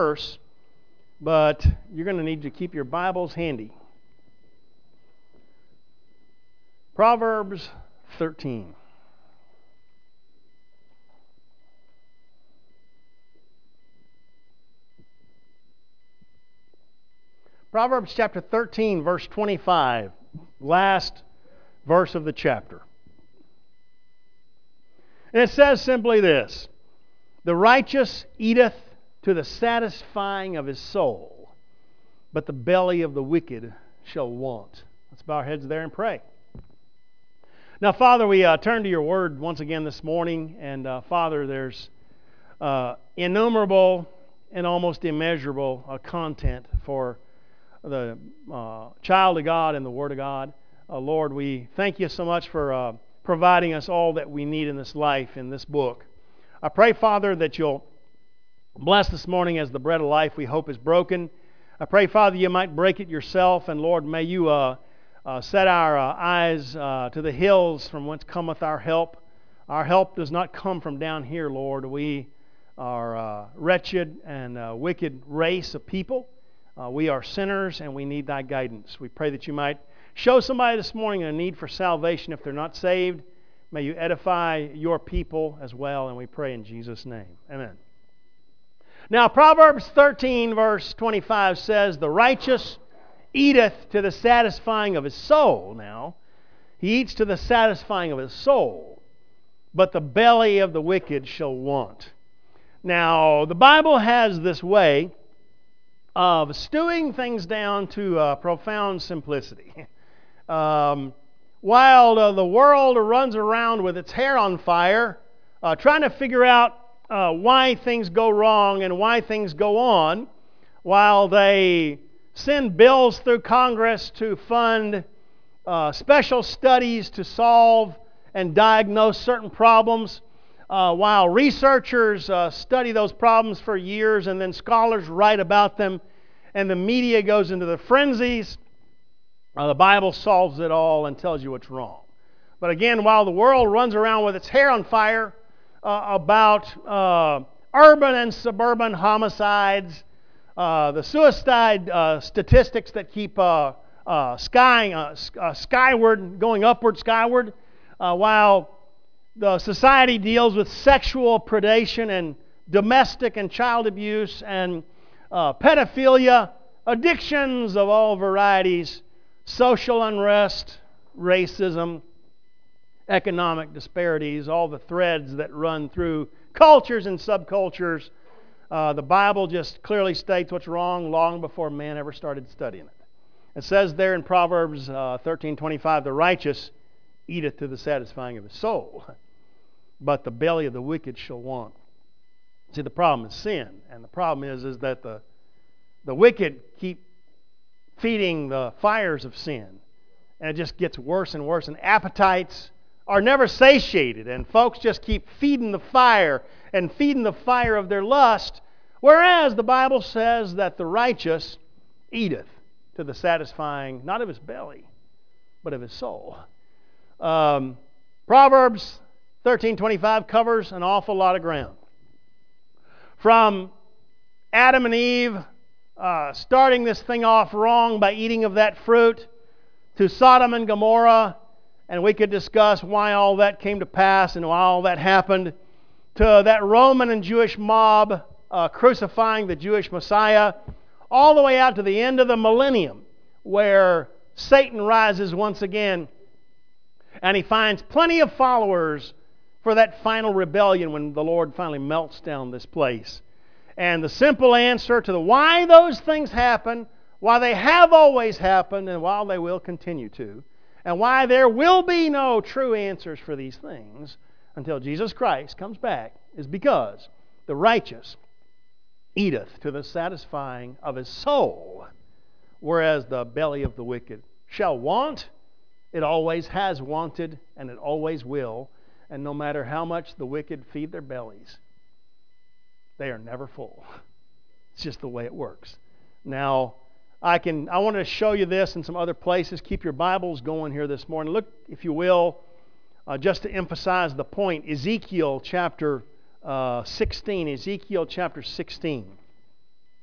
verse, but you're going to need to keep your Bibles handy. Proverbs 13. Proverbs chapter 13, verse 25, last verse of the chapter. And it says simply this: the righteous eateth to the satisfying of his soul, but the belly of the wicked shall want. Let's bow our heads there and pray. Now, Father, we turn to your word once again this morning, and Father, there's innumerable and almost immeasurable content for the child of God and the Word of God. Lord, we thank you so much for providing us all that we need in this life, in this book. I pray, Father, that you'll bless this morning as the bread of life we hope is broken. I pray, Father, you might break it yourself, and Lord, may you set our eyes to the hills from whence cometh our help. Our help does not come from down here, Lord. We are a wretched and wicked race of people. We are sinners, and we need thy guidance. We pray that you might show somebody this morning a need for salvation if they're not saved. May you edify your people as well, and we pray in Jesus' name. Amen. Now, Proverbs 13, verse 25 says, the righteous eateth to the satisfying of his soul. Now, he eats to the satisfying of his soul, but the belly of the wicked shall want. Now, the Bible has this way of stewing things down to profound simplicity. While the world runs around with its hair on fire, trying to figure out why things go wrong and why things go on, while they send bills through Congress to fund special studies to solve and diagnose certain problems, while researchers study those problems for years and then scholars write about them and the media goes into the frenzies, the Bible solves it all and tells you what's wrong. But again, while the world runs around with its hair on fire about urban and suburban homicides, the suicide statistics that keep skyward, going upward, skyward, while the society deals with sexual predation and domestic and child abuse and pedophilia, addictions of all varieties, social unrest, racism, economic disparities, all the threads that run through cultures and subcultures. The Bible just clearly states what's wrong long before man ever started studying it. It says there in Proverbs 13:25, the righteous eateth to the satisfying of his soul, but the belly of the wicked shall want. See, the problem is sin, and the problem is that the wicked keep feeding the fires of sin, and it just gets worse and worse, and appetites are never satiated, and folks just keep feeding the fire and feeding the fire of their lust, whereas the Bible says that the righteous eateth to the satisfying, not of his belly, but of his soul. Proverbs 13:25 covers an awful lot of ground. From Adam and Eve starting this thing off wrong by eating of that fruit, to Sodom and Gomorrah, and we could discuss why all that came to pass and why all that happened, to that Roman and Jewish mob crucifying the Jewish Messiah, all the way out to the end of the millennium, where Satan rises once again, and he finds plenty of followers for that final rebellion when the Lord finally melts down this place. And the simple answer to the why those things happen, why they have always happened, and why they will continue to, and why there will be no true answers for these things until Jesus Christ comes back, is because the righteous eateth to the satisfying of his soul, whereas the belly of the wicked shall want. It always has wanted, and it always will. And no matter how much the wicked feed their bellies, they are never full. It's just the way it works. Now, I wanted to show you this in some other places. Keep your Bibles going here this morning. Look, if you will, just to emphasize the point, Ezekiel chapter 16. Ezekiel chapter 16.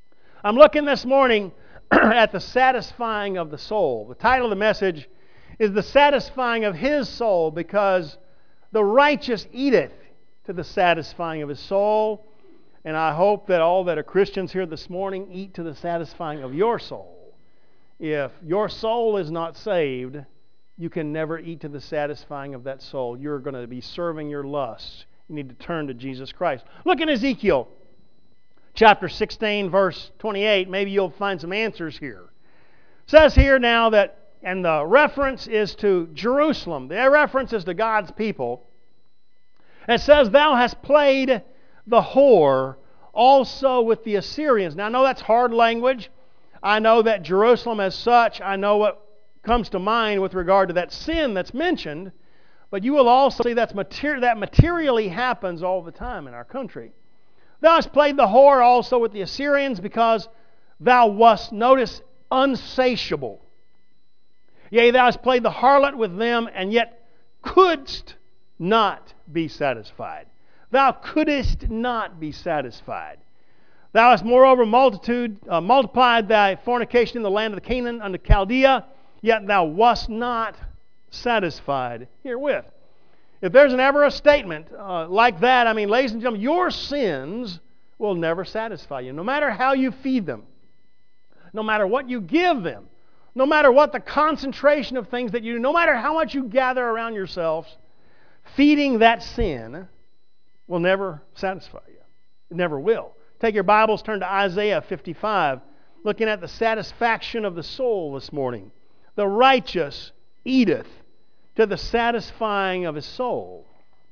I'm looking this morning at the satisfying of the soul. The title of the message is The Satisfying of His Soul, because the righteous eateth to the satisfying of his soul. And I hope that all that are Christians here this morning eat to the satisfying of your soul. If your soul is not saved, you can never eat to the satisfying of that soul. You're going to be serving your lusts. You need to turn to Jesus Christ. Look in Ezekiel chapter 16, verse 28. Maybe you'll find some answers here. It says here now that, and the reference is to Jerusalem. The reference is to God's people. It says, "Thou hast played the whore also with the Assyrians." Now I know that's hard language. I know that Jerusalem as such, I know what comes to mind with regard to that sin that's mentioned, but you will also see that materially happens all the time in our country. "Thou hast played the whore also with the Assyrians, because thou wast," notice, "unsatiable. Yea, thou hast played the harlot with them, and yet couldst not be satisfied." Thou couldst not be satisfied. "Thou hast moreover multiplied thy fornication in the land of the Canaan unto Chaldea, yet thou wast not satisfied herewith." If there's ever a statement like that, I mean, ladies and gentlemen, your sins will never satisfy you. No matter how you feed them, no matter what you give them, no matter what the concentration of things that you do, no matter how much you gather around yourselves, feeding that sin will never satisfy you. It never will. Take your Bibles, turn to Isaiah 55, looking at the satisfaction of the soul this morning. The righteous eateth to the satisfying of his soul.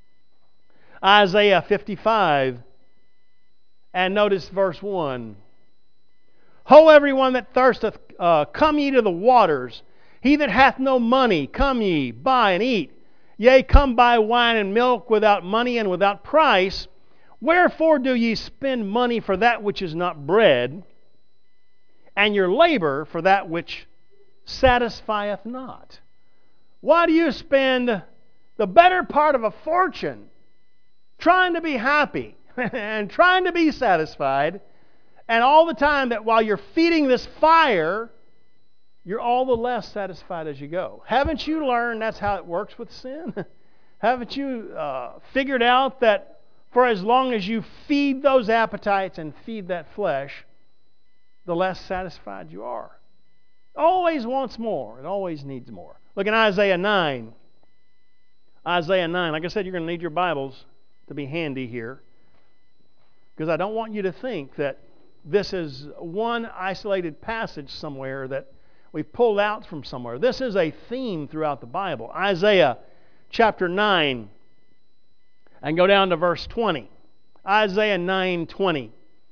Isaiah 55, and notice verse 1. "Ho, everyone that thirsteth, come ye to the waters. He that hath no money, come ye, buy and eat. Yea, come buy wine and milk without money and without price. Wherefore do ye spend money for that which is not bread, and your labor for that which satisfieth not?" Why do you spend the better part of a fortune trying to be happy and trying to be satisfied, and all the time that while you're feeding this fire, you're all the less satisfied as you go? Haven't you learned that's how it works with sin? Haven't you figured out that for as long as you feed those appetites and feed that flesh, the less satisfied you are? Always wants more. It always needs more. Look in Isaiah 9. Isaiah 9. Like I said, you're going to need your Bibles to be handy here, because I don't want you to think that this is one isolated passage somewhere that we've pulled out from somewhere. This is a theme throughout the Bible. Isaiah chapter 9, and go down to verse 20. Isaiah 9:20.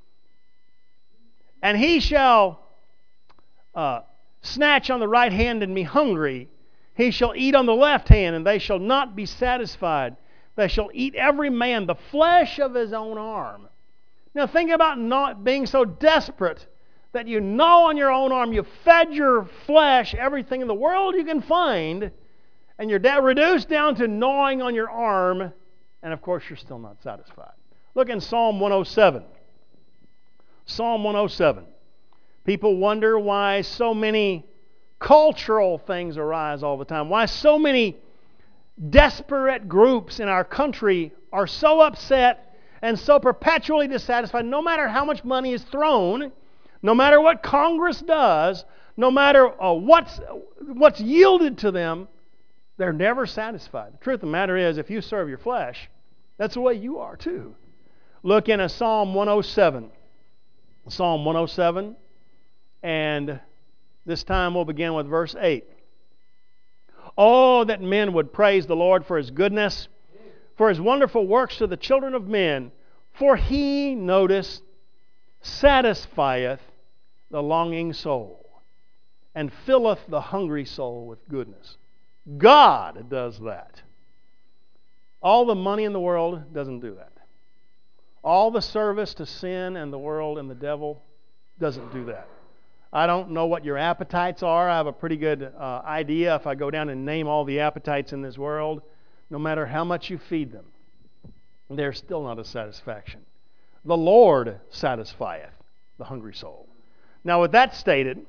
"And he shall snatch on the right hand and be hungry. He shall eat on the left hand, and they shall not be satisfied. They shall eat every man the flesh of his own arm." Now think about not being so desperate that you gnaw on your own arm. You fed your flesh everything in the world you can find, and you're reduced down to gnawing on your arm, and of course you're still not satisfied. Look in Psalm 107. Psalm 107. People wonder why so many cultural things arise all the time, why so many desperate groups in our country are so upset and so perpetually dissatisfied. No matter how much money is thrown, no matter what Congress does, no matter what's yielded to them, they're never satisfied. The truth of the matter is, if you serve your flesh, that's the way you are too. Look in a Psalm 107. Psalm 107, and this time we'll begin with verse 8. "Oh, that men would praise the Lord for His goodness, for His wonderful works to the children of men. For He," notice, "satisfieth the longing soul, and filleth the hungry soul with goodness." God does that. All the money in the world doesn't do that. All the service to sin and the world and the devil doesn't do that. I don't know what your appetites are. I have a pretty good idea if I go down and name all the appetites in this world. No matter how much you feed them, they're still not a satisfaction. The Lord satisfieth the hungry soul. Now, with that stated,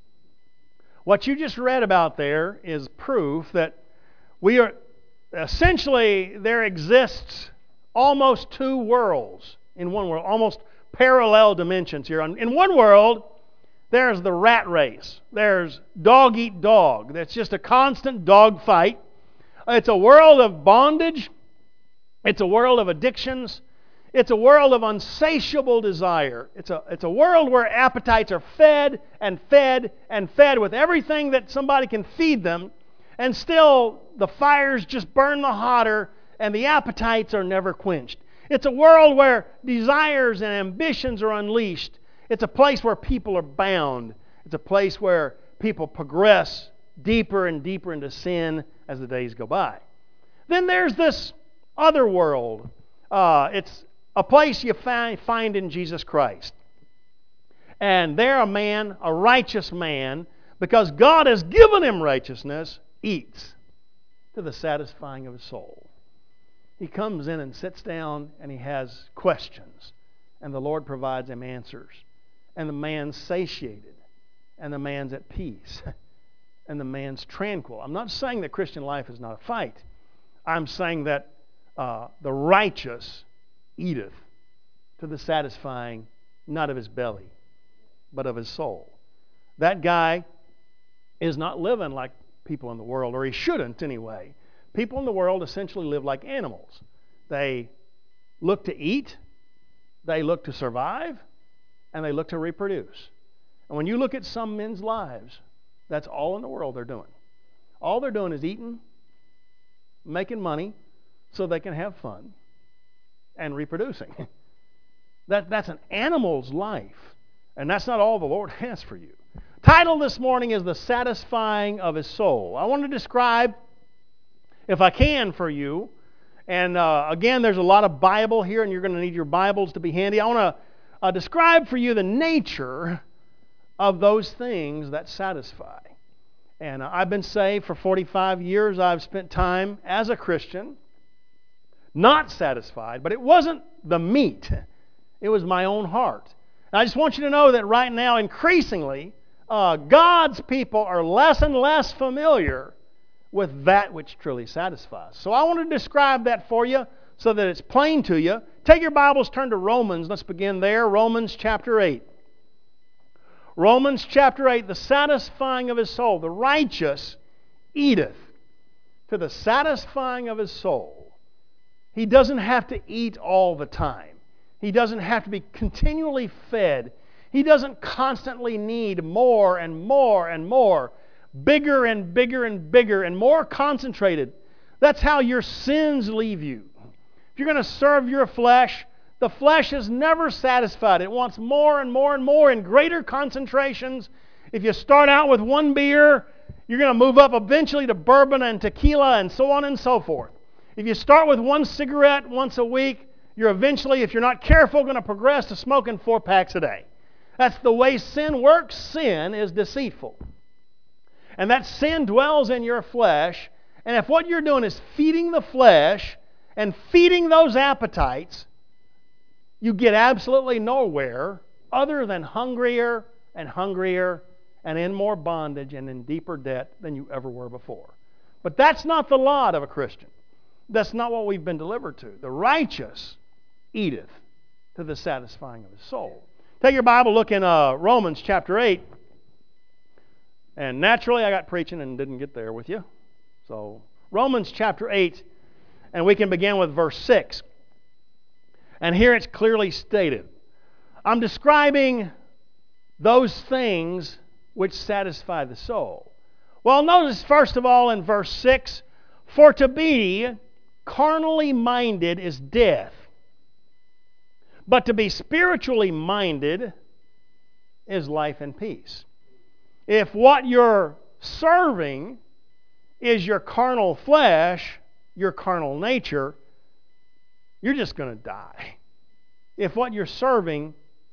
what you just read about there is proof that we are essentially, there exists almost two worlds in one world, almost parallel dimensions here. In one world, there's the rat race. There's dog eat dog. That's just a constant dog fight. It's a world of bondage. It's a world of addictions. It's a world of unsatiable desire. It's a world where appetites are fed and fed and fed with everything that somebody can feed them, and still the fires just burn the hotter and the appetites are never quenched. It's a world where desires and ambitions are unleashed. It's a place where people are bound. It's a place where people progress deeper and deeper into sin as the days go by. Then there's this other world. It's a place you find in Jesus Christ. And there a man, a righteous man, because God has given him righteousness, eats to the satisfying of his soul. He comes in and sits down and he has questions. And the Lord provides him answers. And the man's satiated. And the man's at peace. And the man's tranquil. I'm not saying that Christian life is not a fight. I'm saying that the righteous eateth to the satisfying, not of his belly, but of his soul. That guy is not living like people in the world, or he shouldn't anyway. People in the world essentially live like animals. They look to eat, they look to survive, and they look to reproduce. And when you look at some men's lives, that's all in the world they're doing. All they're doing is eating, making money, so they can have fun, and reproducing. That's an animal's life. And that's not all the Lord has for you. Title this morning is The Satisfying of His Soul. I want to describe, if I can for you, and again, there's a lot of Bible here, and you're going to need your Bibles to be handy. I want to describe for you the nature of those things that satisfy. And I've been saved for 45 years. I've spent time as a Christian, not satisfied, but it wasn't the meat. It was my own heart. And I just want you to know that right now, increasingly, God's people are less and less familiar with that which truly satisfies. So I want to describe that for you so that it's plain to you. Take your Bibles, turn to Romans. Let's begin there. Romans chapter 8. Romans chapter 8, the satisfying of his soul. The righteous eateth to the satisfying of his soul. He doesn't have to eat all the time. He doesn't have to be continually fed. He doesn't constantly need more and more and more. Bigger and bigger and bigger and more concentrated. That's how your sins leave you. If you're going to serve your flesh, the flesh is never satisfied. It wants more and more and more in greater concentrations. If you start out with one beer, you're going to move up eventually to bourbon and tequila and so on and so forth. If you start with one cigarette once a week, you're eventually, if you're not careful, going to progress to smoking 4 packs a day. That's the way sin works. Sin is deceitful. And that sin dwells in your flesh. And if what you're doing is feeding the flesh and feeding those appetites, you get absolutely nowhere other than hungrier and hungrier and in more bondage and in deeper debt than you ever were before. But that's not the lot of a Christian. That's not what we've been delivered to. The righteous eateth to the satisfying of his soul. Take your Bible, look in Romans chapter 8. And naturally, I got preaching and didn't get there with you. So, Romans chapter 8, and we can begin with verse 6. And here it's clearly stated. I'm describing those things which satisfy the soul. Well, notice first of all in verse 6, for to be carnally minded is death, but to be spiritually minded is life and peace. If what you're serving is your carnal flesh, your carnal nature, you're just going to die. If what you're serving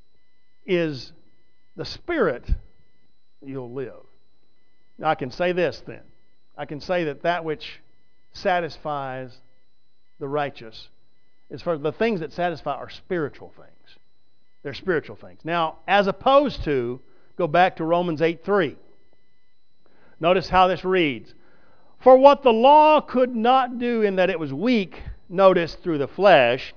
is the Spirit, you'll live. Now, I can say this then. I can say that which satisfies the righteous is for the things that satisfy are spiritual things. They're spiritual things. Now, as opposed to Go back to Romans 8:3. Notice how this reads. For what the law could not do in that it was weak, notice, through the flesh,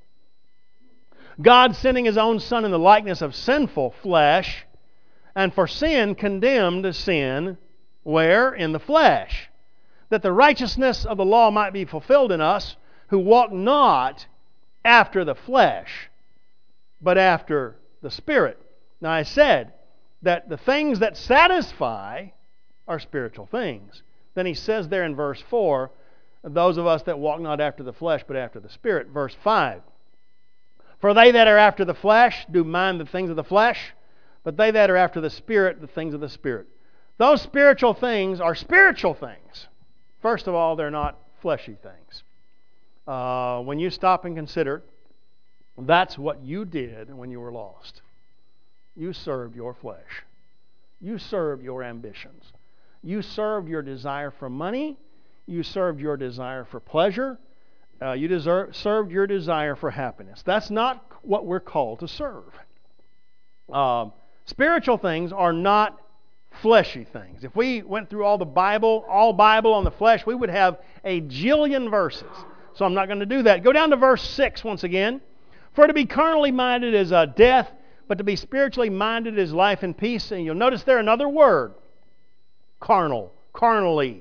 God sending His own Son in the likeness of sinful flesh, and for sin condemned sin, where? In the flesh, that the righteousness of the law might be fulfilled in us, who walk not after the flesh, but after the Spirit. Now I said that the things that satisfy are spiritual things. Then he says there in verse 4, those of us that walk not after the flesh, but after the Spirit. Verse 5, for they that are after the flesh do mind the things of the flesh, but they that are after the Spirit, the things of the Spirit. Those spiritual things are spiritual things. First of all, they're not fleshy things. When you stop and consider, that's what you did when you were lost. You served your flesh. You served your ambitions. You served your desire for money. You served your desire for pleasure. You served your desire for happiness. That's not what we're called to serve. Spiritual things are not fleshy things. If we went through all Bible on the flesh, we would have a jillion verses. So I'm not going to do that. Go down to verse 6 once again. For to be carnally minded is death, but to be spiritually minded is life and peace. And you'll notice there another word, carnal, carnally.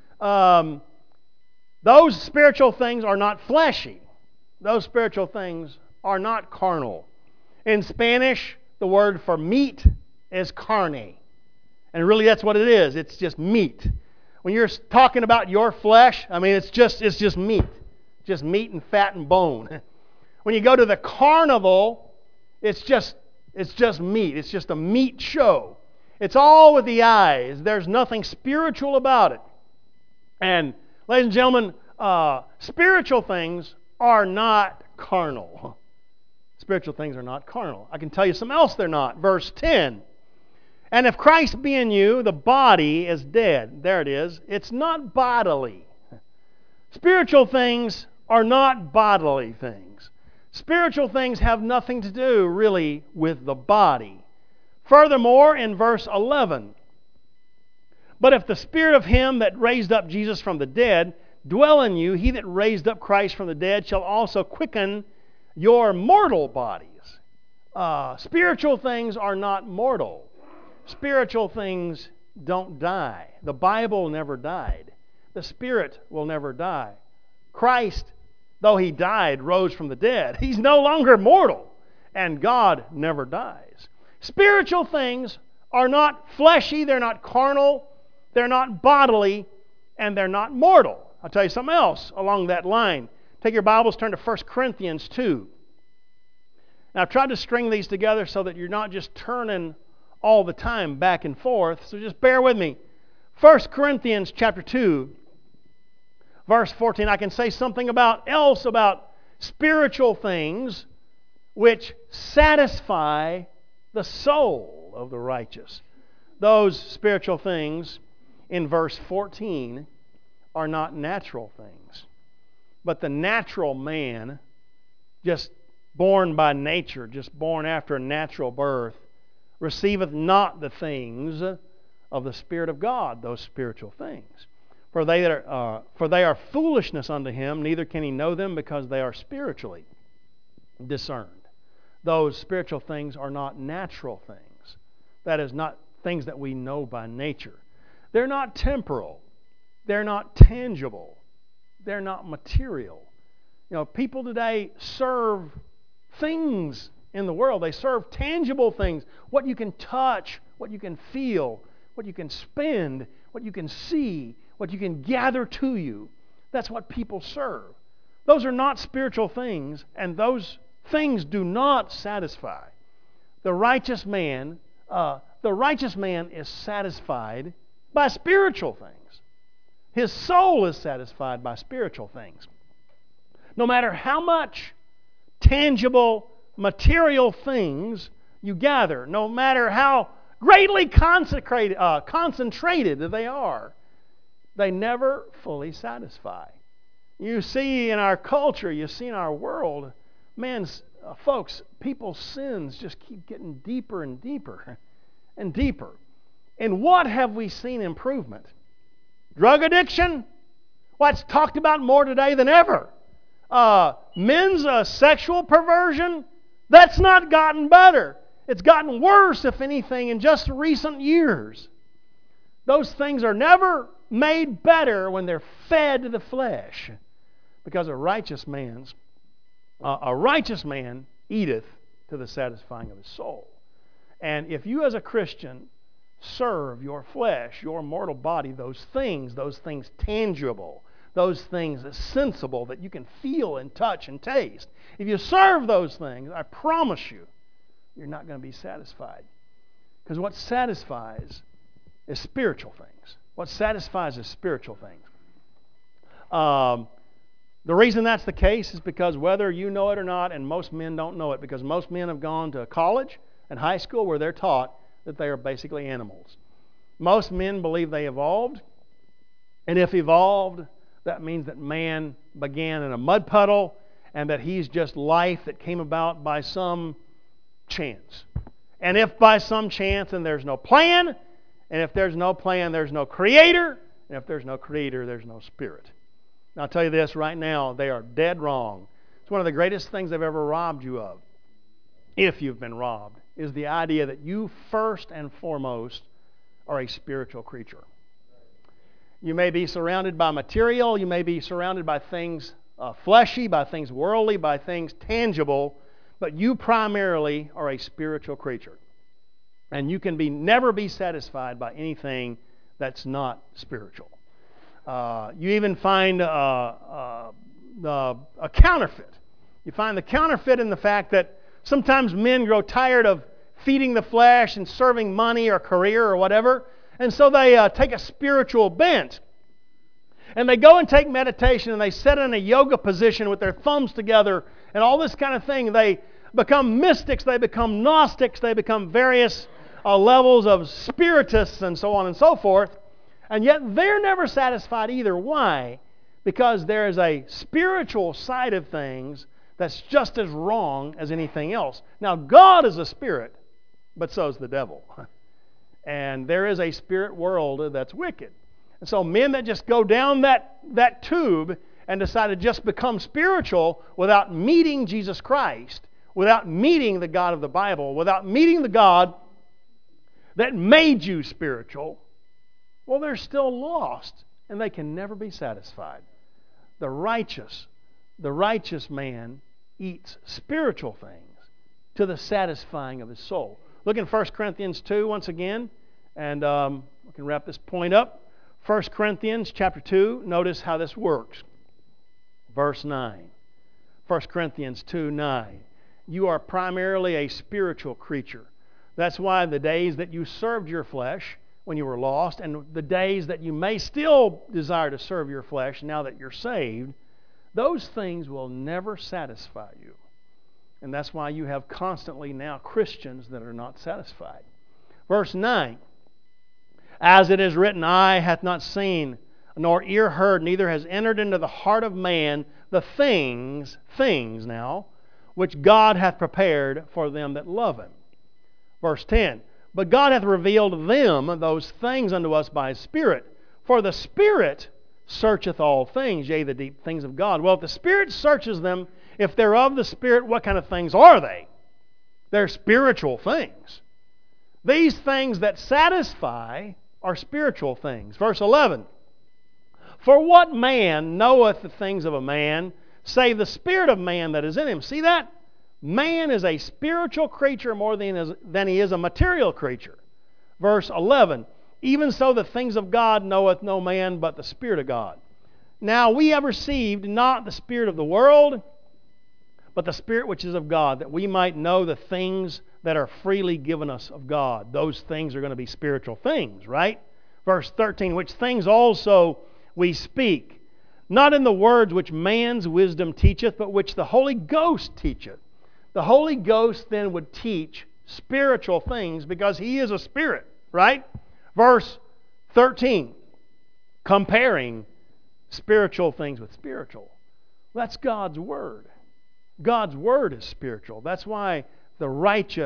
Those spiritual things are not fleshy. Those spiritual things are not carnal. In Spanish, the word for meat is carne. And really that's what it is. It's just meat. When you're talking about your flesh, I mean it's just meat. Just meat and fat and bone. When you go to the carnival, it's just meat. It's just a meat show. It's all with the eyes. There's nothing spiritual about it. And ladies and gentlemen, spiritual things are not carnal. Spiritual things are not carnal. I can tell you something else they're not. Verse 10. And if Christ be in you, the body is dead. There it is. It's not bodily. Spiritual things are not bodily things. Spiritual things have nothing to do really with the body. Furthermore, in verse 11, but if the Spirit of Him that raised up Jesus from the dead dwell in you, He that raised up Christ from the dead shall also quicken your mortal bodies. Spiritual things are not mortal. Spiritual things don't die. The Bible never died. The Spirit will never die. Christ, though He died, rose from the dead. He's no longer mortal, and God never dies. Spiritual things are not fleshy, they're not carnal, they're not bodily, and they're not mortal. I'll tell you something else along that line. Take your Bibles, turn to 1 Corinthians 2. Now, I've tried to string these together so that you're not just turning all the time back and forth, so just bear with me. 1 Corinthians chapter 2, verse 14. I can say something else about spiritual things which satisfy the soul of the righteous. Those spiritual things in verse 14 are not natural things. But the natural man, just born by nature, just born after a natural birth, receiveth not the things of the Spirit of God, those spiritual things. For they are foolishness unto him, neither can he know them because they are spiritually discerned. Those spiritual things are not natural things. That is not things that we know by nature. They're not temporal. They're not tangible. They're not material. You know, people today serve things in the world. They serve tangible things. What you can touch, what you can feel, what you can spend, what you can see, what you can gather to you. That's what people serve. Those are not spiritual things, and those things do not satisfy. The righteous man is satisfied by spiritual things. His soul is satisfied by spiritual things. No matter how much tangible, material things you gather, no matter how greatly concentrated they are, they never fully satisfy. You see in our culture, you see in our world, man, folks, people's sins just keep getting deeper and deeper. and deeper. And what have we seen improvement? Drug addiction? Well, it's talked about more today than ever. Men's sexual perversion? That's not gotten better. It's gotten worse, if anything, in just recent years. Those things are never made better when they're fed to the flesh, because a righteous man eateth to the satisfying of his soul. And if you as a Christian serve your flesh, your mortal body, those things tangible, those things sensible that you can feel and touch and taste, if you serve those things, I promise you, you're not going to be satisfied. Because what satisfies is spiritual things. What satisfies is spiritual things. The reason that's the case is because whether you know it or not, and most men don't know it, because most men have gone to college and high school where they're taught that they are basically animals. Most men believe they evolved, and if evolved, that means that man began in a mud puddle and that he's just life that came about by some chance. And if by some chance, then there's no plan, and if there's no plan, there's no creator, and if there's no creator, there's no spirit. Now, I'll tell you this right now, they are dead wrong. It's one of the greatest things they've ever robbed you of, if you've been robbed, is the idea that you first and foremost are a spiritual creature. You may be surrounded by material, you may be surrounded by things fleshy, by things worldly, by things tangible, but you primarily are a spiritual creature. And you can never be satisfied by anything that's not spiritual. You even find a counterfeit. You find the counterfeit in the fact that sometimes men grow tired of feeding the flesh and serving money or career or whatever, and so they take a spiritual bent. And they go and take meditation and they sit in a yoga position with their thumbs together and all this kind of thing. They become mystics, they become Gnostics, they become various levels of spiritists and so on and so forth. And yet they're never satisfied either. Why? Because there is a spiritual side of things that's just as wrong as anything else. Now, God is a spirit, but so is the devil. And there is a spirit world that's wicked. And so men that just go down that tube and decide to just become spiritual without meeting Jesus Christ, without meeting the God of the Bible, without meeting the God that made you spiritual, well, they're still lost, and they can never be satisfied. The righteous man eats spiritual things to the satisfying of his soul. Look in 1 Corinthians 2 once again, and we can wrap this point up. 1 Corinthians chapter 2, notice how this works. Verse 9. 1 Corinthians 2:9. You are primarily a spiritual creature. That's why the days that you served your flesh when you were lost, and the days that you may still desire to serve your flesh now that you're saved, those things will never satisfy you. And that's why you have constantly now Christians that are not satisfied. Verse 9, as it is written, eye hath not seen, nor ear heard, neither has entered into the heart of man the things now, which God hath prepared for them that love Him. Verse 10, but God hath revealed them, those things, unto us by His Spirit. For the Spirit searcheth all things, yea, the deep things of God. Well, if the Spirit searches them, if they're of the Spirit, what kind of things are they? They're spiritual things. These things that satisfy are spiritual things. Verse 11, for what man knoweth the things of a man, save the spirit of man that is in him? See that? Man is a spiritual creature more than he is a material creature. Verse 11, even so the things of God knoweth no man but the Spirit of God. Now we have received not the spirit of the world, but the Spirit which is of God, that we might know the things that are freely given us of God. Those things are going to be spiritual things, right? Verse 13, which things also we speak, not in the words which man's wisdom teacheth, but which the Holy Ghost teacheth. The Holy Ghost then would teach spiritual things because He is a spirit, right? Verse 13, comparing spiritual things with spiritual. That's God's Word. God's Word is spiritual. That's why the righteous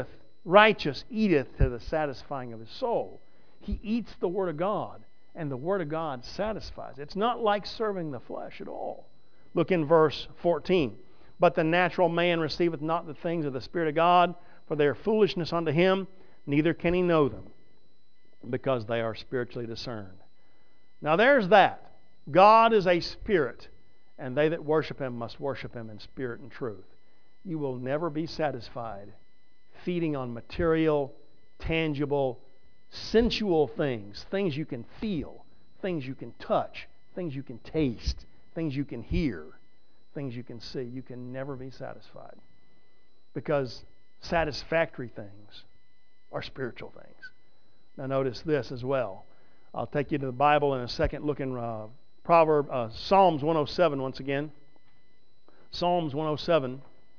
righteous eateth to the satisfying of his soul. He eats the Word of God, and the Word of God satisfies. It's not like serving the flesh at all. Look in verse 14. But the natural man receiveth not the things of the Spirit of God, for they are foolishness unto him, neither can he know them, because they are spiritually discerned. Now there's that. God is a spirit, and they that worship Him must worship Him in spirit and truth. You will never be satisfied feeding on material, tangible, sensual things, things you can feel, things you can touch, things you can taste, things you can hear, things you can see. You can never be satisfied, because satisfactory things are spiritual things. Now notice this as well. I'll take you to the Bible in a second. Look in Psalms 107 once again. Psalms 107.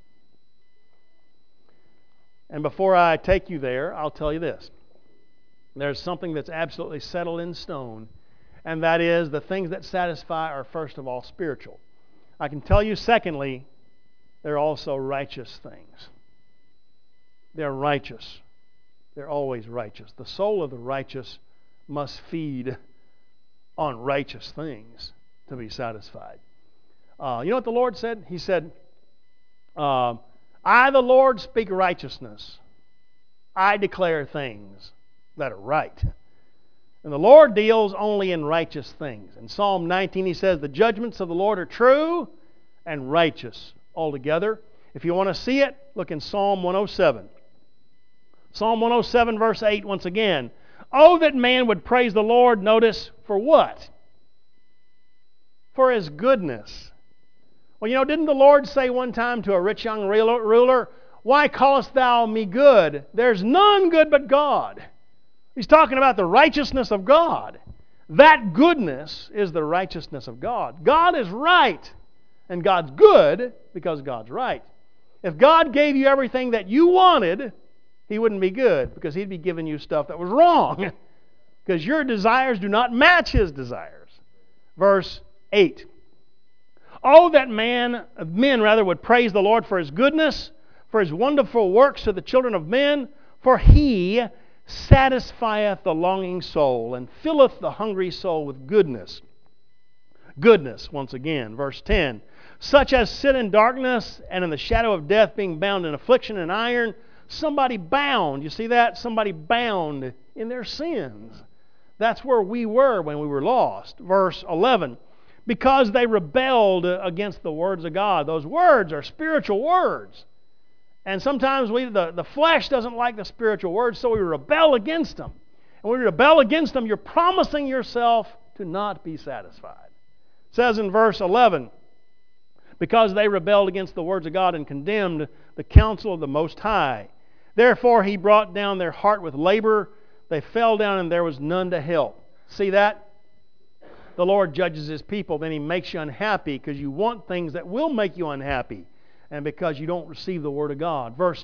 And before I take you there, I'll tell you this. There's something that's absolutely settled in stone, and that is the things that satisfy are first of all spiritual. I can tell you, secondly, they're also righteous things. They're righteous. They're always righteous. The soul of the righteous must feed on righteous things to be satisfied. You know what the Lord said? He said, I, the Lord, speak righteousness. I declare things that are right. And the Lord deals only in righteous things. In Psalm 19 he says, the judgments of the Lord are true and righteous altogether. If you want to see it, look in Psalm 107. Psalm 107 verse 8 once again. Oh, that man would praise the Lord, notice, for what? For His goodness. Well, you know, didn't the Lord say one time to a rich young ruler, why callest thou me good? There's none good but God. He's talking about the righteousness of God. That goodness is the righteousness of God. God is right, and God's good because God's right. If God gave you everything that you wanted, He wouldn't be good, because He'd be giving you stuff that was wrong, because your desires do not match His desires. Verse 8. Oh, that men would praise the Lord for His goodness, for His wonderful works to the children of men, for He satisfieth the longing soul and filleth the hungry soul with goodness. Goodness, once again, verse 10. Such as sit in darkness and in the shadow of death, being bound in affliction and iron. Somebody bound, you see that? Somebody bound in their sins. That's where we were when we were lost. Verse 11. Because they rebelled against the words of God. Those words are spiritual words. And sometimes the flesh doesn't like the spiritual words, so we rebel against them. And when we rebel against them, you're promising yourself to not be satisfied. It says in verse 11, because they rebelled against the words of God and condemned the counsel of the Most High. Therefore He brought down their heart with labor. They fell down and there was none to help. See that? The Lord judges His people, then He makes you unhappy because you want things that will make you unhappy, and because you don't receive the Word of God. Verse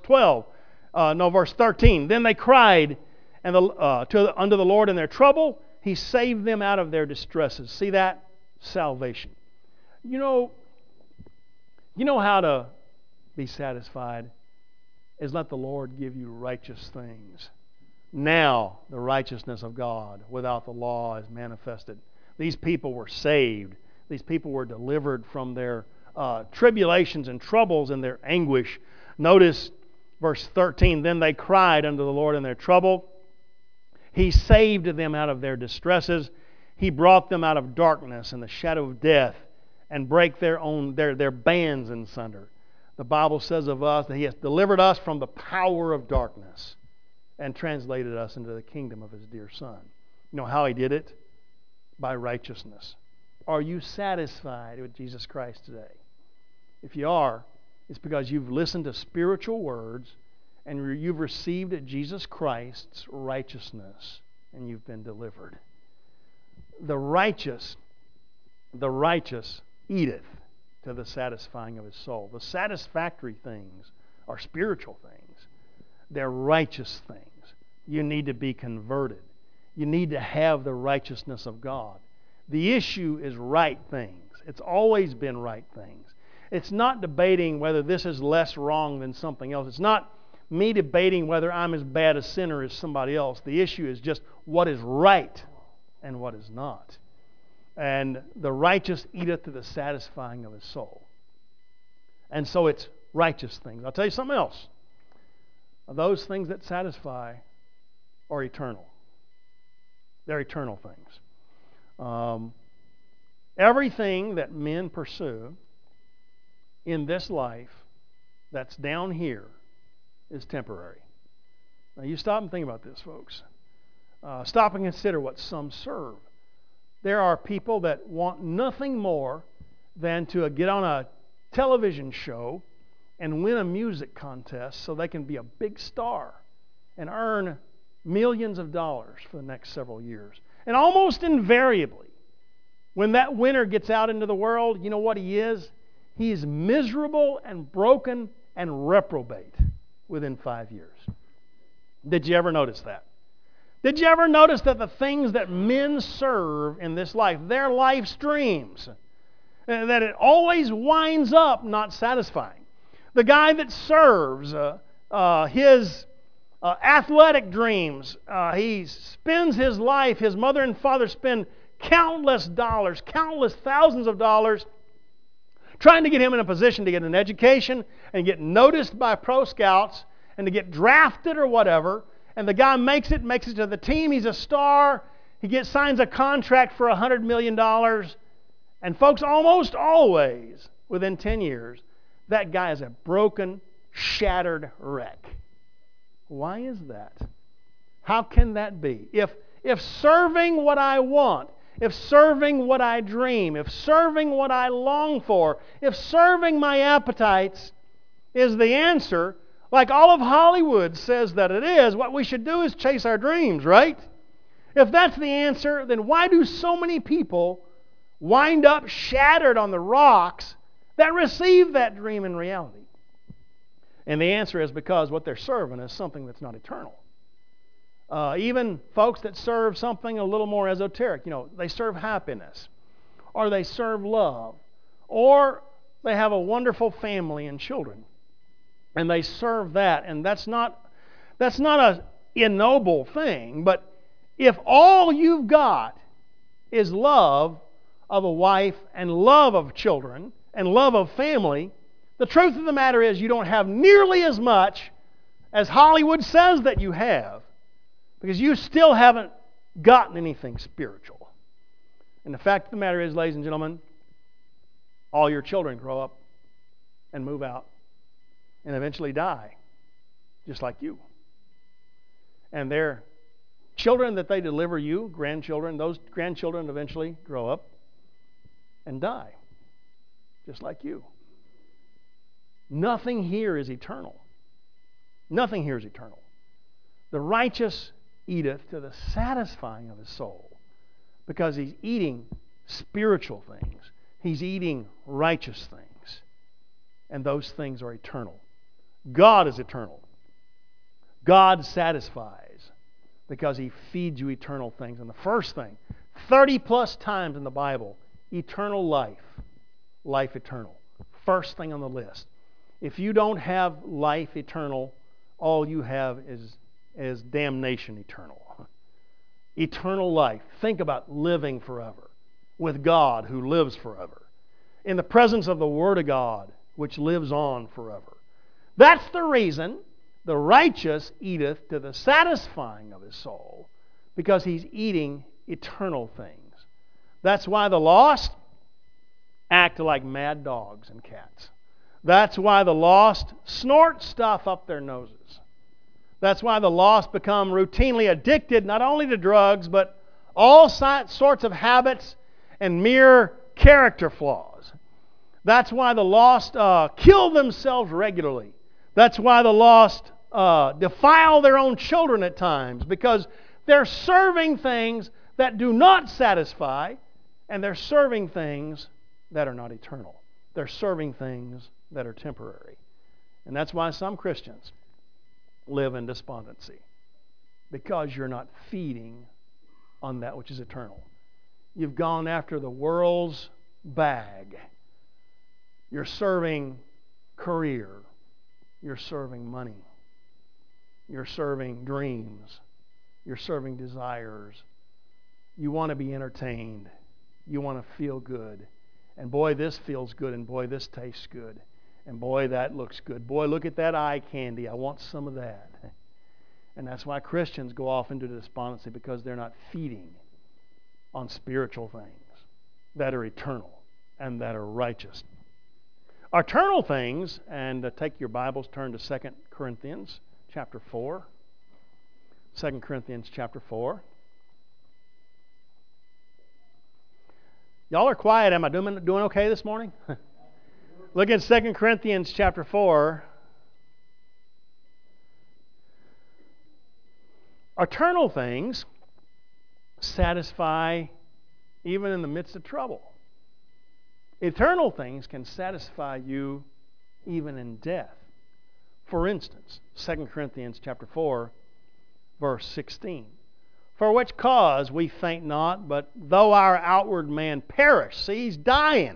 13. Then they cried unto the Lord in their trouble. He saved them out of their distresses. See that? Salvation. You know how to be satisfied is let the Lord give you righteous things. Now the righteousness of God without the law is manifested. These people were saved. These people were delivered from their tribulations and troubles and their anguish. Notice verse 13. Then they cried unto the Lord in their trouble. He saved them out of their distresses. He brought them out of darkness and the shadow of death, and break their bands in sunder. The Bible says of us that He has delivered us from the power of darkness and translated us into the kingdom of His dear Son. You know how He did it? By righteousness. Are you satisfied with Jesus Christ today? If you are, it's because you've listened to spiritual words and you've received Jesus Christ's righteousness and you've been delivered. The righteous eateth to the satisfying of his soul. The satisfactory things are spiritual things. They're righteous things. You need to be converted. You need to have the righteousness of God. The issue is right things. It's always been right things. It's not debating whether this is less wrong than something else. It's not me debating whether I'm as bad a sinner as somebody else. The issue is just what is right and what is not. And the righteous eateth to the satisfying of his soul. And so it's righteous things. I'll tell you something else. Those things that satisfy are eternal. They're eternal things. Everything that men pursue in this life that's down here is temporary. Now you stop and think about this, folks. Stop and consider what some serve. There are people that want nothing more than to get on a television show and win a music contest so they can be a big star and earn millions of dollars for the next several years. And almost invariably, when that winner gets out into the world, you know what he is? He is miserable and broken and reprobate within 5 years. Did you ever notice that? Did you ever notice that the things that men serve in this life, their life's dreams, that it always winds up not satisfying? The guy that serves his athletic dreams, he spends his life, his mother and father spend countless dollars, countless thousands of dollars trying to get him in a position to get an education and get noticed by pro scouts and to get drafted or whatever. And the guy makes it to the team. He's a star. He signs a contract for $100 million. And folks, almost always within 10 years, that guy is a broken, shattered wreck. Why is that? How can that be? If serving what I want, if serving what I dream, if serving what I long for, if serving my appetites is the answer, like all of Hollywood says that it is, what we should do is chase our dreams, right? If that's the answer, then why do so many people wind up shattered on the rocks that receive that dream in reality? And the answer is because what they're serving is something that's not eternal. Even folks that serve something a little more esoteric, they serve happiness, or they serve love, or they have a wonderful family and children, and they serve that, and that's not a ignoble thing. But if all you've got is love of a wife and love of children and love of family, the truth of the matter is you don't have nearly as much as Hollywood says that you have, because you still haven't gotten anything spiritual. And the fact of the matter is, ladies and gentlemen, all your children grow up and move out and eventually die, just like you. And their children that they deliver you, grandchildren, those grandchildren eventually grow up and die, just like you. Nothing here is eternal. Nothing here is eternal. The righteous eateth to the satisfying of his soul, because he's eating spiritual things. He's eating righteous things. And those things are eternal. God is eternal. God satisfies because he feeds you eternal things. And the first thing, 30 plus times in the Bible, eternal life, life eternal. First thing on the list. If you don't have life eternal, all you have is damnation eternal. Eternal life. Think about living forever with God who lives forever, in the presence of the Word of God which lives on forever. That's the reason the righteous eateth to the satisfying of his soul, because he's eating eternal things. That's why the lost act like mad dogs and cats. That's why the lost snort stuff up their noses. That's why the lost become routinely addicted not only to drugs, but all sorts of habits and mere character flaws. That's why the lost kill themselves regularly. That's why the lost defile their own children at times, because they're serving things that do not satisfy, and they're serving things that are not eternal. They're serving things that are temporary. And that's why some Christians live in despondency, because you're not feeding on that which is eternal. You've gone after the world's bag. You're serving career. You're serving money. You're serving dreams. You're serving desires. You want to be entertained. You want to feel good. And boy, this feels good. And boy, this tastes good. And boy, that looks good. Boy, look at that eye candy. I want some of that. And that's why Christians go off into despondency, because they're not feeding on spiritual things that are eternal and that are righteous. Eternal things, and take your Bibles, turn to 2 Corinthians chapter 4. 2 Corinthians chapter 4. Y'all are quiet. Am I doing okay this morning? Look at 2 Corinthians chapter 4. Eternal things satisfy even in the midst of trouble. Eternal things can satisfy you even in death. For instance, 2 Corinthians chapter 4, verse 16. For which cause we faint not, but though our outward man perish, see, he's dying,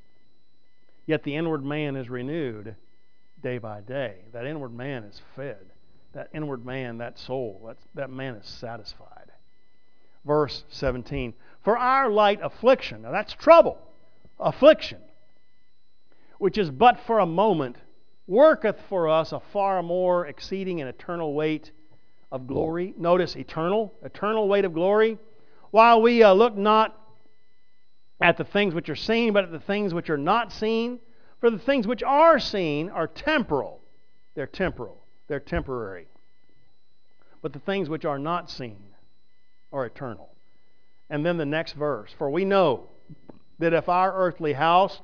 yet the inward man is renewed day by day. That inward man is fed. That inward man, that soul, that man is satisfied. Verse 17. For our light affliction, now that's trouble, affliction, which is but for a moment, worketh for us a far more exceeding and eternal weight of glory. Notice eternal weight of glory. While we look not at the things which are seen, but at the things which are not seen. For the things which are seen are temporal. They're temporal. They're temporary. But the things which are not seen are eternal. And then the next verse. For we know that if our earthly house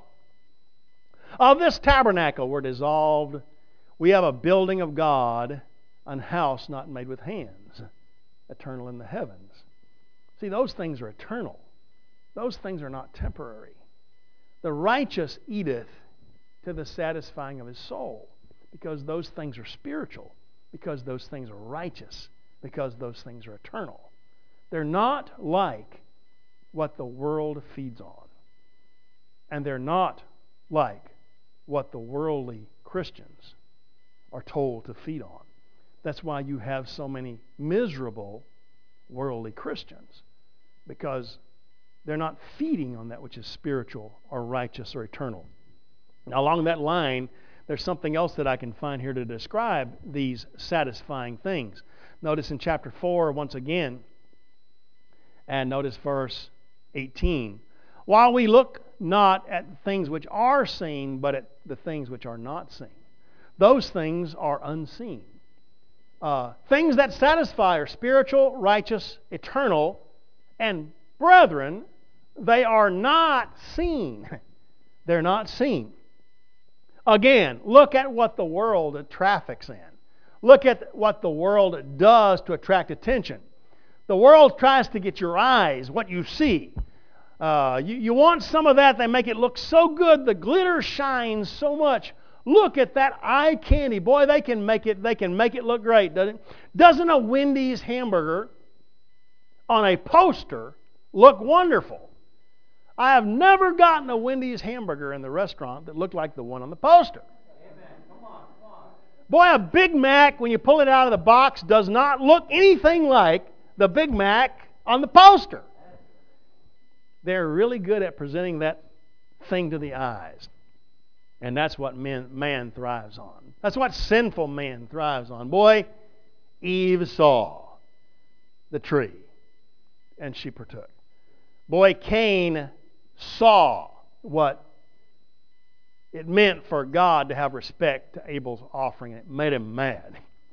of this tabernacle were dissolved, we have a building of God, an house not made with hands, eternal in the heavens. See, those things are eternal. Those things are not temporary. The righteous eateth to the satisfying of his soul, because those things are spiritual, because those things are righteous, because those things are eternal. They're not like what the world feeds on. And they're not like what the worldly Christians are told to feed on. That's why you have so many miserable worldly Christians, because they're not feeding on that which is spiritual or righteous or eternal. Now, along that line, there's something else that I can find here to describe these satisfying things. Notice in chapter 4, once again, and notice verse 18. While we look not at things which are seen, but at the things which are not seen. Those things are unseen. Things that satisfy are spiritual, righteous, eternal, and brethren, they are not seen. They're not seen. Again, look at what the world traffics in. Look at what the world does to attract attention. The world tries to get your eyes, what you see. You want some of that, they make it look so good, the glitter shines so much. Look at that eye candy. Boy, they can make it look great, doesn't it? Doesn't a Wendy's hamburger on a poster look wonderful? I have never gotten a Wendy's hamburger in the restaurant that looked like the one on the poster. Amen. Come on. Boy, a Big Mac, when you pull it out of the box, does not look anything like the Big Mac on the poster. They're really good at presenting that thing to the eyes. And that's what man thrives on. That's what sinful man thrives on. Boy, Eve saw the tree, and she partook. Boy, Cain saw what it meant for God to have respect to Abel's offering. It made him mad.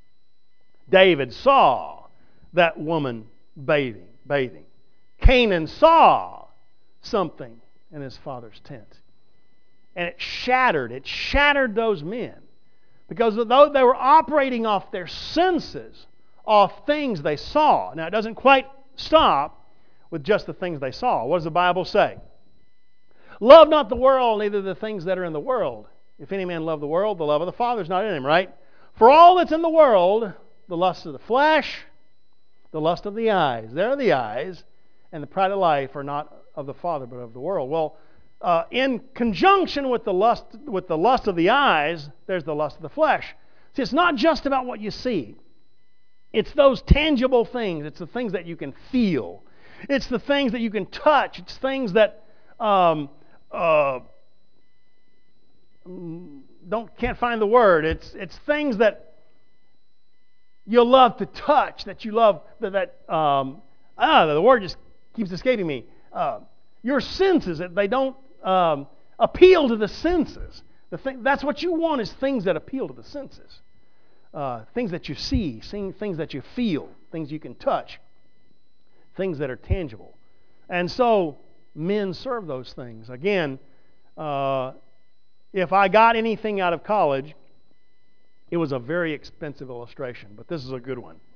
David saw that woman bathing. Canaan saw something in his father's tent. And it shattered those men. Because though they were operating off their senses, off things they saw. Now, it doesn't quite stop with just the things they saw. What does the Bible say? Love not the world, neither the things that are in the world. If any man love the world, the love of the Father is not in him, right? For all that's in the world, the lust of the flesh, the lust of the eyes. There are the eyes, and the pride of life are not of the Father, but of the world. Well, in conjunction with the lust of the eyes, there's the lust of the flesh. See, it's not just about what you see. It's those tangible things. It's the things that you can feel. It's the things that you can touch. It's things that can't find the word. It's things that you love to touch, that you love, the word just keeps escaping me. Your senses, they don't appeal to the senses. That's what you want, is things that appeal to the senses. Things that you see, things that you feel, things you can touch, things that are tangible. And so men serve those things. Again, if I got anything out of college, it was a very expensive illustration, but this is a good one.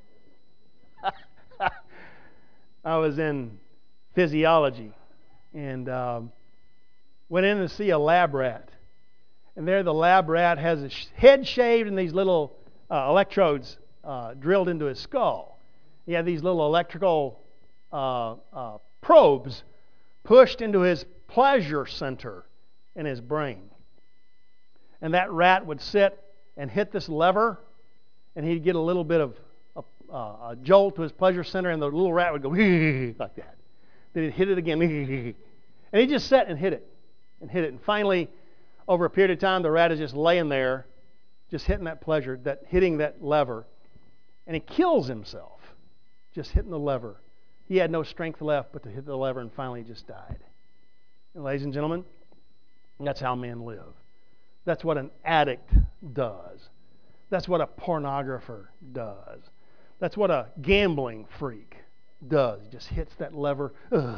I was in physiology and went in to see a lab rat. And there the lab rat has his head shaved and these little electrodes drilled into his skull. He had these little electrical probes pushed into his pleasure center in his brain. And that rat would sit and hit this lever, and he'd get a little bit of a jolt to his pleasure center, and the little rat would go like that. Then he'd hit it again, and he'd just sit and hit it, and finally, over a period of time, the rat is just laying there, just hitting that pleasure, hitting that lever, and he kills himself, just hitting the lever. He had no strength left but to hit the lever, and finally just died. And ladies and gentlemen, that's how men live. That's what an addict does. That's what a pornographer does. That's what a gambling freak does. He just hits that lever,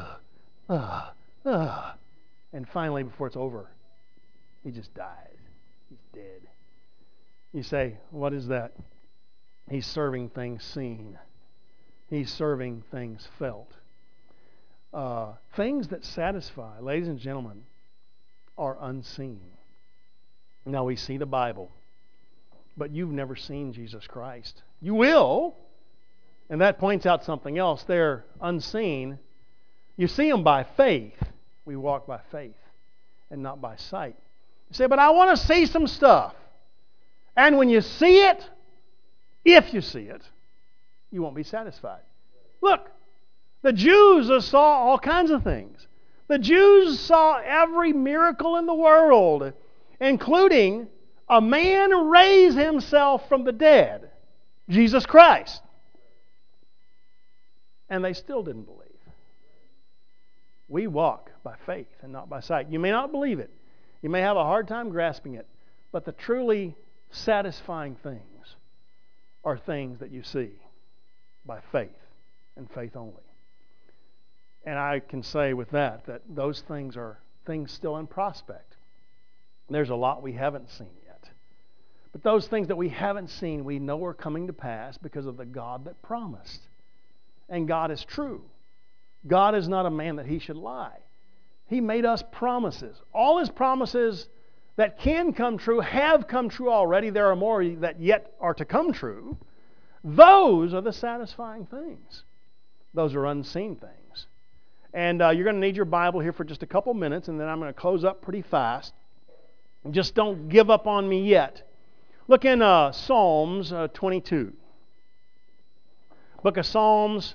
and finally, before it's over, he just dies. He's dead. You say, what is that? He's serving things seen. He's serving things felt. Things that satisfy, ladies and gentlemen, are unseen. Now, we see the Bible, but you've never seen Jesus Christ. You will, and that points out something else. They're unseen. You see them by faith. We walk by faith and not by sight. You say, but I want to see some stuff. And when you see it, if you see it, you won't be satisfied. Look, the Jews saw all kinds of things. The Jews saw every miracle in the world, including a man raise himself from the dead, Jesus Christ. And they still didn't believe. We walk by faith and not by sight. You may not believe it. You may have a hard time grasping it. But the truly satisfying things are things that you see by faith and faith only. And I can say with that those things are things still in prospect. There's a lot we haven't seen yet. But those things that we haven't seen, we know are coming to pass because of the God that promised. And God is true. God is not a man that he should lie. He made us promises. All his promises that can come true have come true already. There are more that yet are to come true. Those are the satisfying things. Those are unseen things. And you're going to need your Bible here for just a couple minutes, and then I'm going to close up pretty fast. Just don't give up on me yet. Look in Psalms 22. Book of Psalms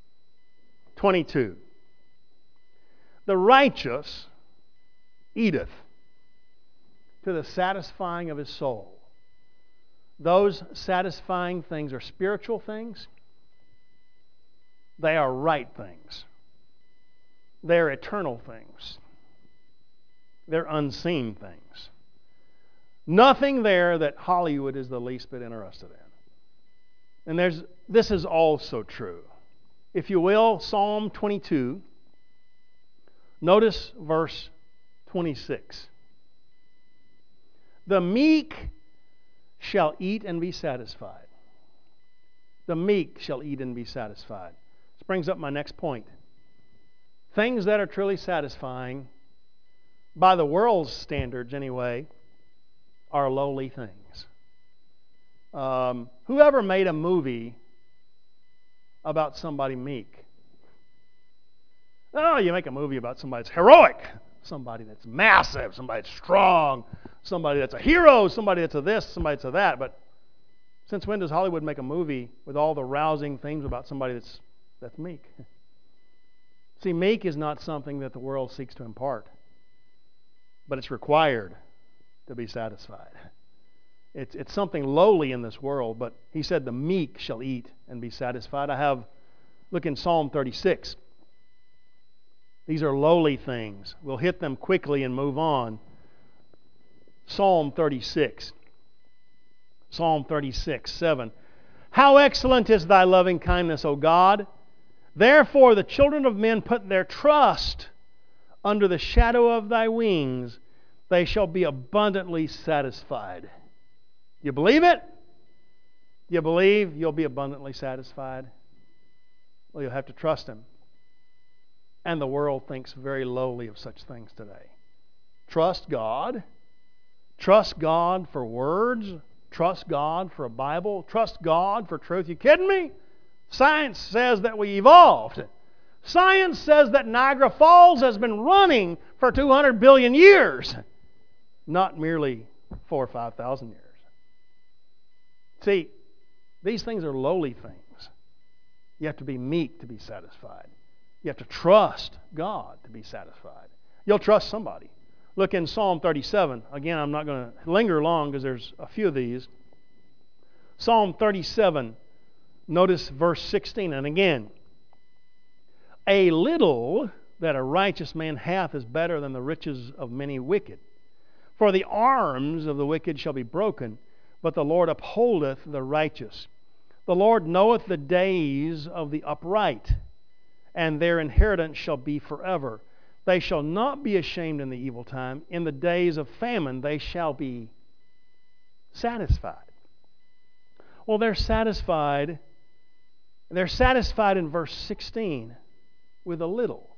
22. The righteous eateth to the satisfying of his soul. Those satisfying things are spiritual things. They are right things. They are eternal things. They're unseen things. Nothing there that Hollywood is the least bit interested in. And this is also true. If you will, Psalm 22, notice verse 26. The meek shall eat and be satisfied. The meek shall eat and be satisfied. This brings up my next point. Things that are truly satisfying, by the world's standards anyway, are lowly things. Whoever made a movie about somebody meek? Oh, you make a movie about somebody that's heroic, somebody that's massive, somebody that's strong, somebody that's a hero, somebody that's a this, somebody that's a that, but Since when does Hollywood make a movie with all the rousing things about somebody that's meek? See, meek is not something that the world seeks to impart, but it's required to be satisfied. It's something lowly in this world, but he said the meek shall eat and be satisfied. Look in Psalm 36. These are lowly things. We'll hit them quickly and move on. Psalm 36. Psalm 36, 7. How excellent is thy loving kindness, O God! Therefore the children of men put their trust under the shadow of thy wings. They shall be abundantly satisfied. You believe it? You believe you'll be abundantly satisfied? Well, you'll have to trust Him. And the world thinks very lowly of such things today. Trust God. Trust God for words. Trust God for a Bible. Trust God for truth. You kidding me? Science says that we evolved. Science says that Niagara Falls has been running for 200 billion years. Not merely 4,000 or 5,000 years. See, these things are lowly things. You have to be meek to be satisfied. You have to trust God to be satisfied. You'll trust somebody. Look in Psalm 37. Again, I'm not going to linger long because there's a few of these. Psalm 37, notice verse 16. And again, a little that a righteous man hath is better than the riches of many wicked. For the arms of the wicked shall be broken, but the Lord upholdeth the righteous. The Lord knoweth the days of the upright, and their inheritance shall be forever. They shall not be ashamed in the evil time. In the days of famine they shall be satisfied. Well, they're satisfied. They're satisfied in verse 16 with a little.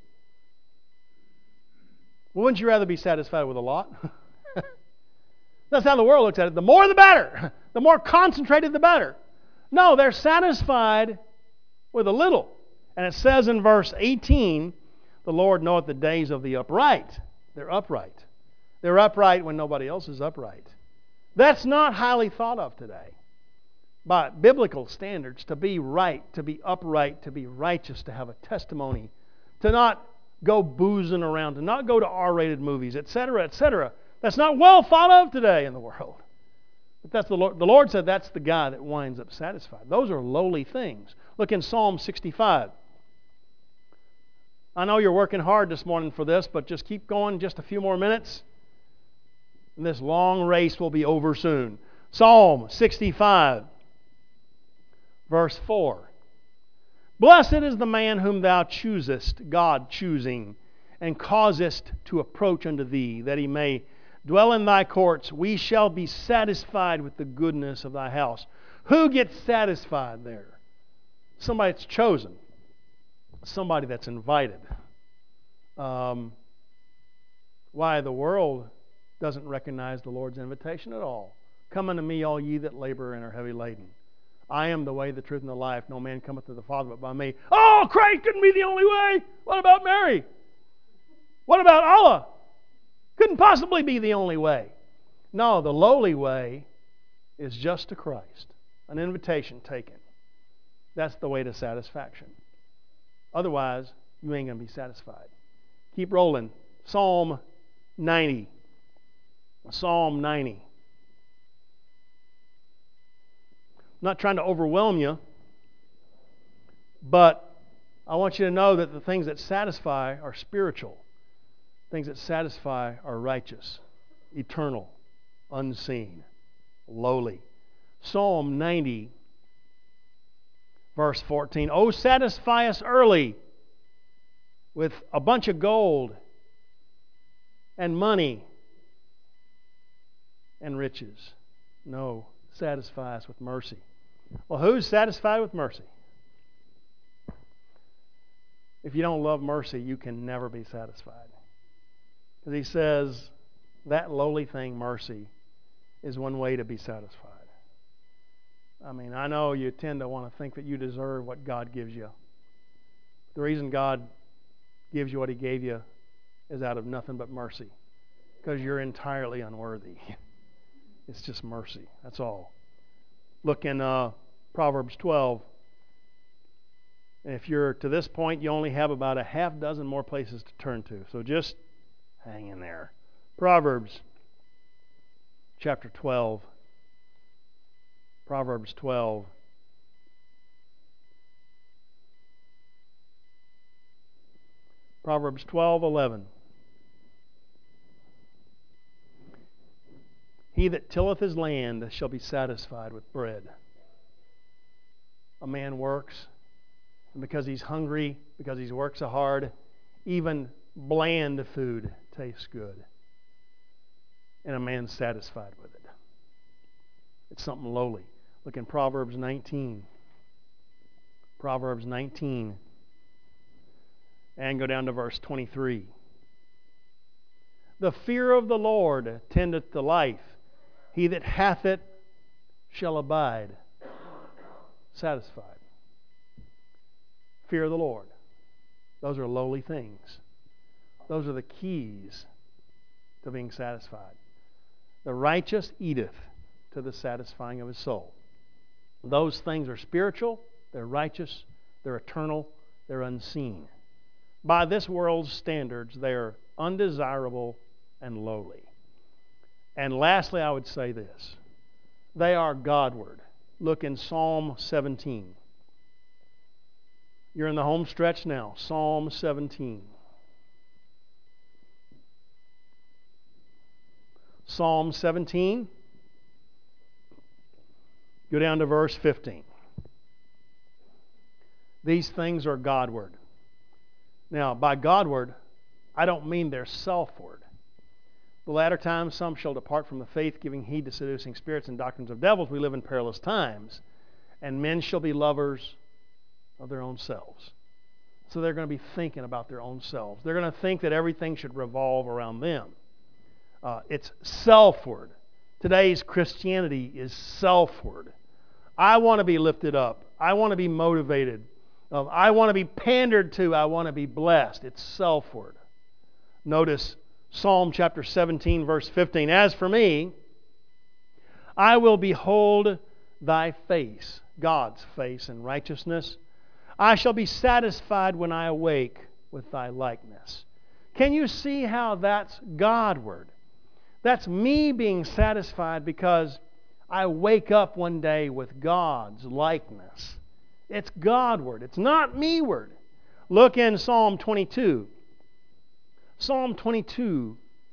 Well, wouldn't you rather be satisfied with a lot? That's how the world looks at it. The more the better. The more concentrated the better. No, they're satisfied with a little. And it says in verse 18, the Lord knoweth the days of the upright. They're upright. They're upright when nobody else is upright. That's not highly thought of today. By biblical standards, to be right, to be upright, to be righteous, to have a testimony, to not go boozing around, to not go to R-rated movies, etc., etc. That's not well thought of today in the world. But that's the Lord said that's the guy that winds up satisfied. Those are lowly things. Look in Psalm 65. I know you're working hard this morning for this, but just keep going just a few more minutes, and this long race will be over soon. Psalm 65, verse 4. Blessed is the man whom thou choosest, God choosing, and causest to approach unto thee, that he may dwell in thy courts. We shall be satisfied with the goodness of thy house. Who gets satisfied there? Somebody that's chosen. Somebody that's invited. Why, the world doesn't recognize the Lord's invitation at all. Come unto me, all ye that labor and are heavy laden. I am the way, the truth, and the life. No man cometh to the Father but by me. Oh, Christ couldn't be the only way. What about Mary? What about Allah? Couldn't possibly be the only way. No, the lowly way is just to Christ. An invitation taken. That's the way to satisfaction. Otherwise, you ain't going to be satisfied. Keep rolling. Psalm 90. Psalm 90. I'm not trying to overwhelm you, but I want you to know that the things that satisfy are spiritual. Things that satisfy are righteous, eternal, unseen, lowly. Psalm 90, verse 14. Oh, satisfy us early with a bunch of gold and money and riches. No, satisfy us with mercy. Well, who's satisfied with mercy? If you don't love mercy, you can never be satisfied. Because he says that lowly thing, mercy, is one way to be satisfied. I mean, I know you tend to want to think that you deserve what God gives you. The reason God gives you what He gave you is out of nothing but mercy. Because you're entirely unworthy. It's just mercy. That's all. Look in Proverbs 12. And if you're to this point, you only have about a half dozen more places to turn to. So just hang in there. Proverbs chapter 12. Proverbs 12. Proverbs 12:11. He that tilleth his land shall be satisfied with bread. A man works, and because he's hungry, because he works so hard, even bland food tastes good. And a man's satisfied with it. It's something lowly. Look in Proverbs 19. Proverbs 19. And go down to verse 23. The fear of the Lord tendeth to life. He that hath it shall abide satisfied. Fear of the Lord. Those are lowly things. Those are the keys to being satisfied. The righteous eateth to the satisfying of his soul. Those things are spiritual, they're righteous, they're eternal, they're unseen. By this world's standards, they're undesirable and lowly. And lastly, I would say this. They are Godward. Look in Psalm 17. You're in the home stretch now. Psalm 17. Psalm 17. Go down to verse 15. These things are Godward. Now, by Godward, I don't mean they're selfward. The latter times some shall depart from the faith, giving heed to seducing spirits and doctrines of devils. We live in perilous times. And men shall be lovers of their own selves. So they're going to be thinking about their own selves. They're going to think that everything should revolve around them. It's selfward. Today's Christianity is selfward. I want to be lifted up. I want to be motivated. I want to be pandered to. I want to be blessed. It's selfward. Notice Psalm chapter 17, verse 15. As for me, I will behold thy face, God's face in righteousness. I shall be satisfied when I awake with thy likeness. Can you see how that's Godward? That's me being satisfied because I wake up one day with God's likeness. It's Godward. It's not meward. Look in Psalm 22. Psalm 22,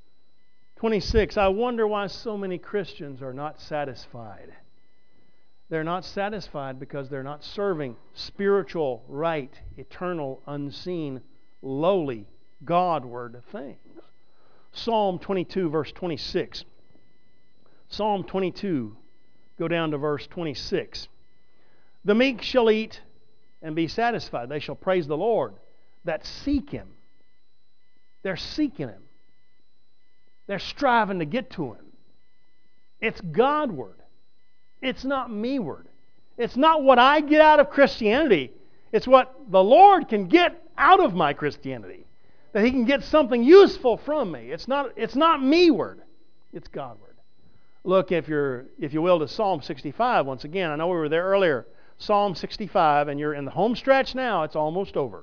26. I wonder why so many Christians are not satisfied. They're not satisfied because they're not serving spiritual, right, eternal, unseen, lowly, Godward things. Psalm 22, verse 26. Psalm 22, go down to verse 26. The meek shall eat and be satisfied. They shall praise the Lord that seek Him. They're seeking Him. They're striving to get to Him. It's Godward. It's not meward. It's not what I get out of Christianity. It's what the Lord can get out of my Christianity. That He can get something useful from me. It's not meward. It's Godward. Look, if you will, to Psalm 65 once again. I know we were there earlier. Psalm 65, and you're in the home stretch now. It's almost over.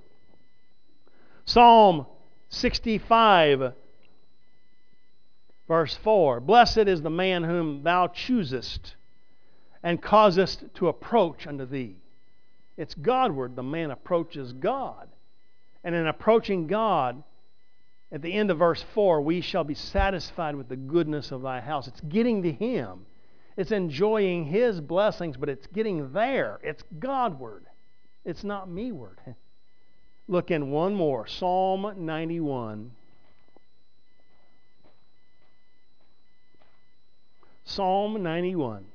Psalm 65, verse 4. Blessed is the man whom thou choosest and causest to approach unto thee. It's Godward. The man approaches God. And in approaching God, at the end of verse 4, we shall be satisfied with the goodness of thy house. It's getting to Him. It's enjoying His blessings, but it's getting there. It's Godward. It's not meward. Look in one more. Psalm 91. Psalm 91.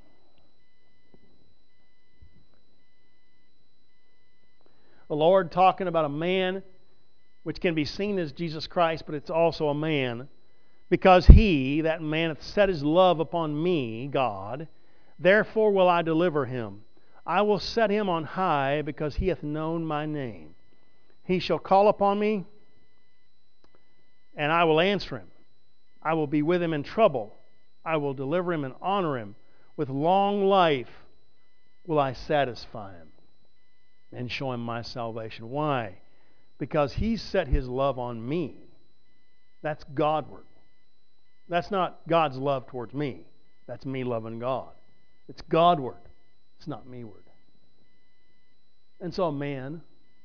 The Lord talking about a man which can be seen as Jesus Christ, but it's also a man. Because He, that man, hath set His love upon me, God, therefore will I deliver him. I will set him on high, because he hath known my name. He shall call upon me, and I will answer him. I will be with him in trouble. I will deliver him and honor him. With long life will I satisfy him and show him my salvation. Why? Because he's set his love on me. That's Godward. That's not God's love towards me. That's me loving God. It's Godward. It's not meward. And so a man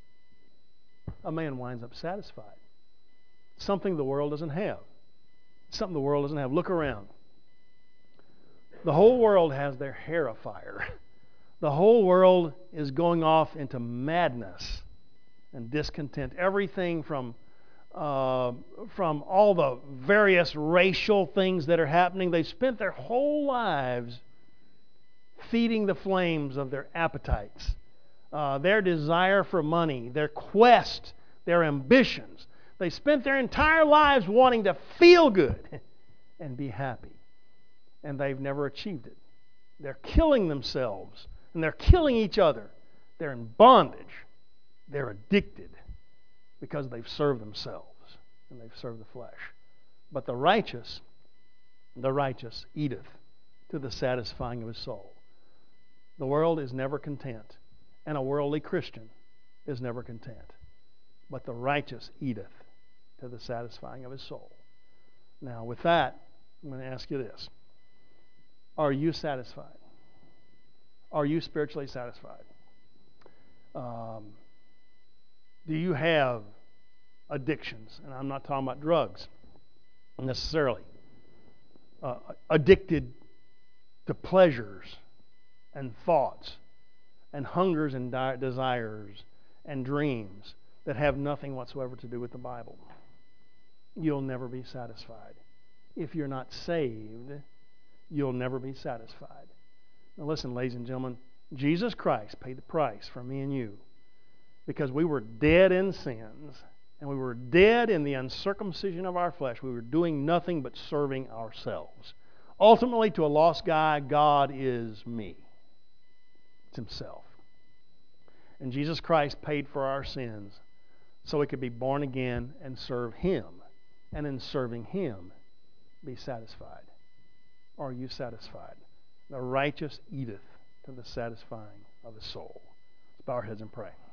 winds up satisfied. Something the world doesn't have. Something the world doesn't have. Look around. The whole world has their hair afire. The whole world is going off into madness and discontent. Everything from all the various racial things that are happening. They've spent their whole lives feeding the flames of their appetites, their desire for money, their quest, their ambitions. They spent their entire lives wanting to feel good and be happy. And they've never achieved it. They're killing themselves and they're killing each other. They're in bondage. They're addicted because they've served themselves and they've served the flesh. But the righteous eateth to the satisfying of his soul. The world is never content, and a worldly Christian is never content. But the righteous eateth to the satisfying of his soul. Now, with that, I'm going to ask you this. Are you satisfied? Are you spiritually satisfied? Do you have addictions? And I'm not talking about drugs necessarily. Addicted to pleasures and thoughts and hungers and desires and dreams that have nothing whatsoever to do with the Bible. You'll never be satisfied. If you're not saved, you'll never be satisfied. Now listen, ladies and gentlemen, Jesus Christ paid the price for me and you because we were dead in sins and we were dead in the uncircumcision of our flesh. We were doing nothing but serving ourselves. Ultimately, to a lost guy, God is me. It's himself. And Jesus Christ paid for our sins so we could be born again and serve him. And in serving him, be satisfied. Are you satisfied? The righteous eateth to the satisfying of his soul. Let's bow our heads and pray.